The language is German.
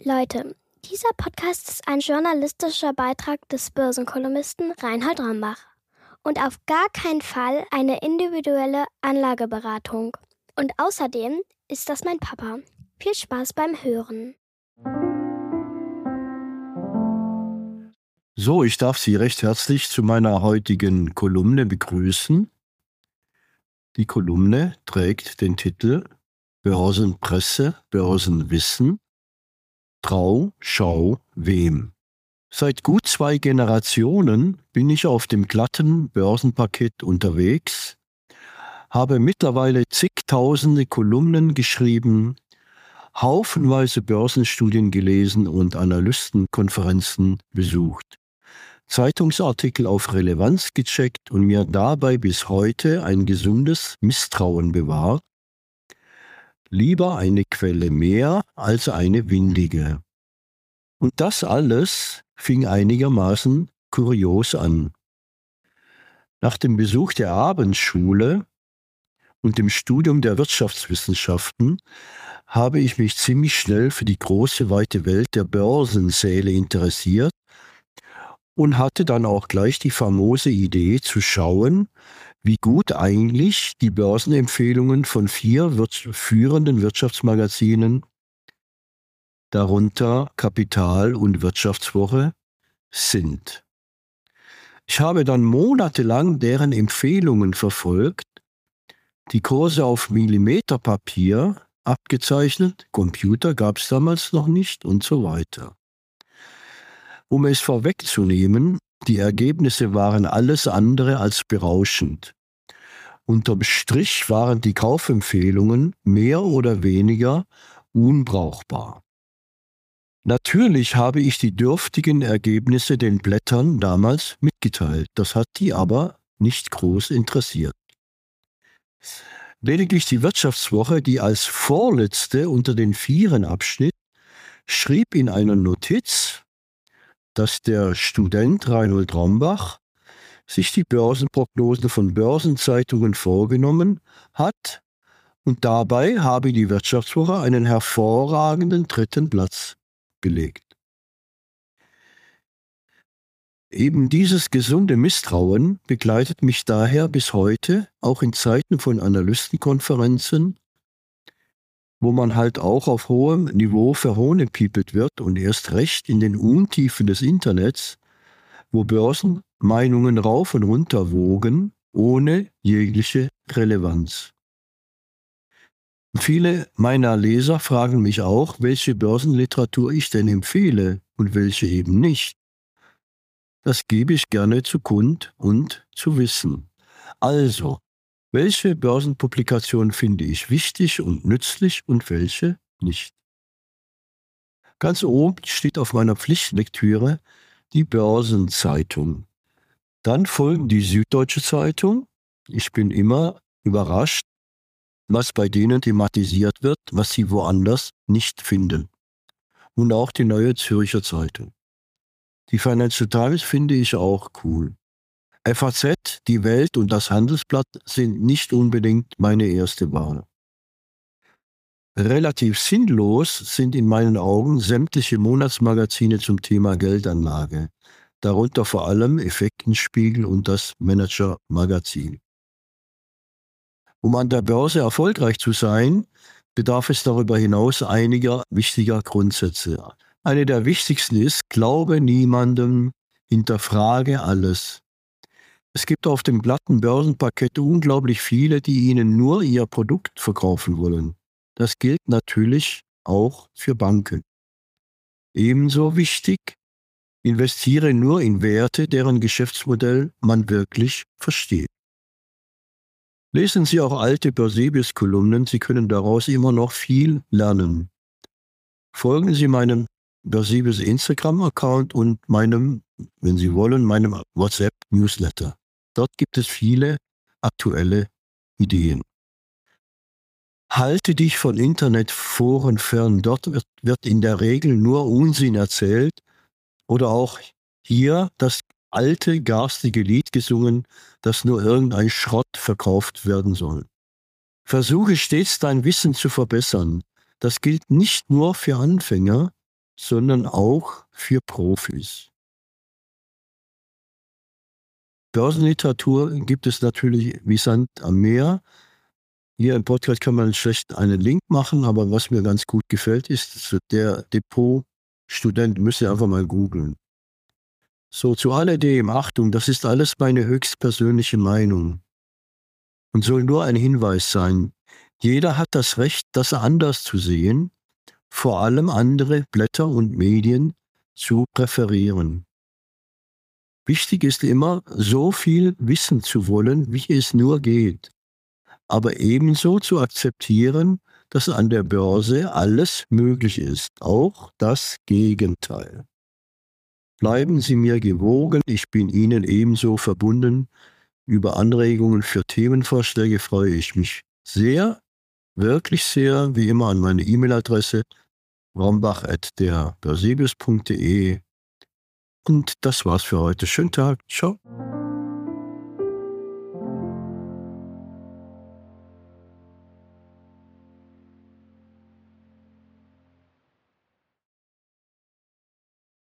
Leute, dieser Podcast ist ein journalistischer Beitrag des Börsenkolumnisten Reinhold Rombach und auf gar keinen Fall eine individuelle Anlageberatung. Und außerdem ist das mein Papa. Viel Spaß beim Hören. So, ich darf Sie recht herzlich zu meiner heutigen Kolumne begrüßen. Die Kolumne trägt den Titel Börsenpresse, Börsenwissen, Trau, schau, wem. Seit gut 2 Generationen bin ich auf dem glatten Börsenparkett unterwegs, habe mittlerweile zigtausende Kolumnen geschrieben, haufenweise Börsenstudien gelesen und Analystenkonferenzen besucht, Zeitungsartikel auf Relevanz gecheckt und mir dabei bis heute ein gesundes Misstrauen bewahrt. Lieber eine Quelle mehr als eine windige. Und das alles fing einigermaßen kurios an. Nach dem Besuch der Abendschule und dem Studium der Wirtschaftswissenschaften habe ich mich ziemlich schnell für die große, weite Welt der Börsensäle interessiert und hatte dann auch gleich die famose Idee zu schauen, wie gut eigentlich die Börsenempfehlungen von 4 führenden Wirtschaftsmagazinen, darunter Kapital und Wirtschaftswoche, sind. Ich habe dann monatelang deren Empfehlungen verfolgt, die Kurse auf Millimeterpapier abgezeichnet, Computer gab es damals noch nicht und so weiter. Um es vorwegzunehmen, die Ergebnisse waren alles andere als berauschend. Unterm Strich waren die Kaufempfehlungen mehr oder weniger unbrauchbar. Natürlich habe ich die dürftigen Ergebnisse den Blättern damals mitgeteilt, das hat die aber nicht groß interessiert. Lediglich die Wirtschaftswoche, die als vorletzte unter den 4 abschnitt, schrieb in einer Notiz, dass der Student Reinhold Rombach sich die Börsenprognosen von Börsenzeitungen vorgenommen hat und dabei habe die Wirtschaftswoche einen hervorragenden 3. Platz belegt. Eben dieses gesunde Misstrauen begleitet mich daher bis heute, auch in Zeiten von Analystenkonferenzen, wo man halt auch auf hohem Niveau verhohnepiepelt wird und erst recht in den Untiefen des Internets, wo Börsenmeinungen rauf und runter wogen, ohne jegliche Relevanz. Viele meiner Leser fragen mich auch, welche Börsenliteratur ich denn empfehle und welche eben nicht. Das gebe ich gerne zu kund und zu wissen. Also, welche Börsenpublikation finde ich wichtig und nützlich und welche nicht? Ganz oben steht auf meiner Pflichtlektüre die Börsenzeitung. Dann folgen die Süddeutsche Zeitung. Ich bin immer überrascht, was bei denen thematisiert wird, was sie woanders nicht finden. Und auch die Neue Zürcher Zeitung. Die Financial Times finde ich auch cool. FAZ, die Welt und das Handelsblatt sind nicht unbedingt meine erste Wahl. Relativ sinnlos sind in meinen Augen sämtliche Monatsmagazine zum Thema Geldanlage, darunter vor allem Effektenspiegel und das Manager-Magazin. Um an der Börse erfolgreich zu sein, bedarf es darüber hinaus einiger wichtiger Grundsätze. Eine der wichtigsten ist, glaube niemandem, hinterfrage alles. Es gibt auf dem glatten Börsenparkett unglaublich viele, die Ihnen nur Ihr Produkt verkaufen wollen. Das gilt natürlich auch für Banken. Ebenso wichtig, investiere nur in Werte, deren Geschäftsmodell man wirklich versteht. Lesen Sie auch alte Börsebius-Kolumnen, Sie können daraus immer noch viel lernen. Folgen Sie meinem Börsebius Instagram-Account und meinem, wenn Sie wollen, meinem WhatsApp-Newsletter. Dort gibt es viele aktuelle Ideen. Halte dich von Internetforen fern. Dort wird in der Regel nur Unsinn erzählt oder auch hier das alte, garstige Lied gesungen, dass nur irgendein Schrott verkauft werden soll. Versuche stets dein Wissen zu verbessern. Das gilt nicht nur für Anfänger, sondern auch für Profis. Börsenliteratur gibt es natürlich wie Sand am Meer. Hier im Podcast kann man schlecht einen Link machen, aber was mir ganz gut gefällt, ist der Depot-Student, müsst ihr einfach mal googeln. So, zu alledem, Achtung, das ist alles meine höchstpersönliche Meinung und soll nur ein Hinweis sein. Jeder hat das Recht, das anders zu sehen, vor allem andere Blätter und Medien zu präferieren. Wichtig ist immer, so viel wissen zu wollen, wie es nur geht, aber ebenso zu akzeptieren, dass an der Börse alles möglich ist, auch das Gegenteil. Bleiben Sie mir gewogen, ich bin Ihnen ebenso verbunden. Über Anregungen für Themenvorschläge freue ich mich sehr, wirklich sehr, wie immer an meine E-Mail-Adresse rombach@derbörsebius.de. Und das war's für heute. Schönen Tag. Ciao.